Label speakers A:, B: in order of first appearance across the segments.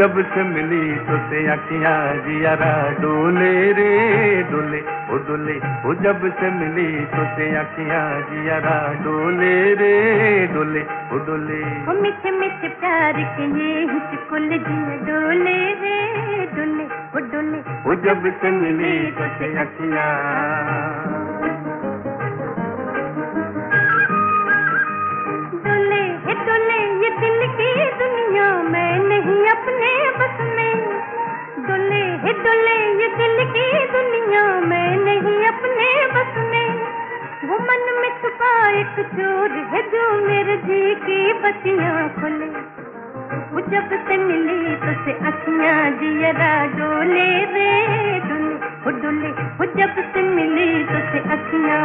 A: जब से मिली तो से अखियां जियारा डोले रे डोले ओ डोले। ओ जब से मिली तो से अखियां जियारा डोले रे डोले ओ डोले।
B: ओ मीठे मीठे प्यार के ये हिचकुल जिया डोले रे डोले ओ डोले।
A: ओ जब से मिली तो से अखियां।
B: डोले हे डोले ये दिल की दुनिया मैं नहीं अपने बस में। डोले हे डोले ये दिल की दुनिया मैं नहीं अपने बस में। वो मन में छुपा एक चोर है जो मेरे जी की बत्तियां खोले। वो जब से मिली तो से अखियां जियरा डोले रे डोले वो डोले। वो जब से मिली तो से अखियां।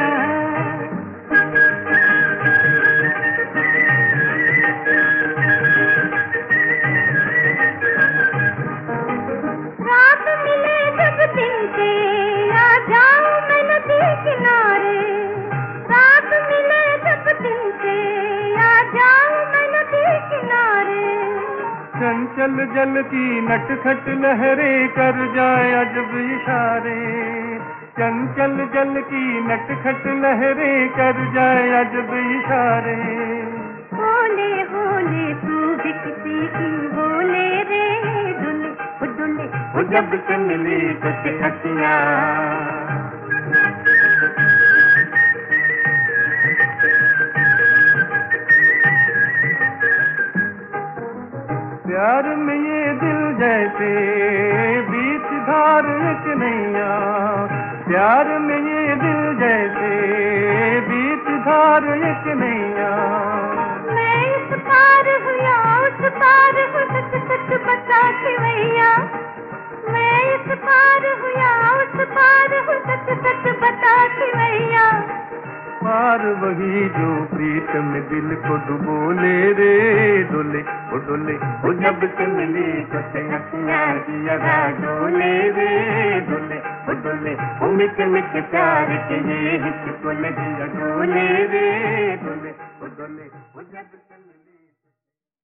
A: चंचल जल की नटखट लहरें कर जाए अजब इशारे। चंचल जल की नटखट लहरें कर जाए अजब इशारे।
B: होले होले तू भी किसी की होले रे डोले वो डोले।
A: वो जब से मिली तो से अखियां। प्यार में ये दिल जैसे बीच धार एक नैया। प्यार में ये दिल जैसे बीच धार एक नैया।
B: मैं इस पार हूँ या उस पार हूँ सच सच बता के भैया। मैं इस पार हूँ या उस पार हूँ सच सच बता के भैया।
A: पार वही जो प्रीतम दिल को डुबोले रे डोले ओ डोले। ओ जब से मिली तो से अखियां जियरा डोले रे डोले ओ डोले। ओ मीठे मीठे प्यार के ये हिचकुल जिया डोले रे डोले ओ डोले। ओ जब से मिली।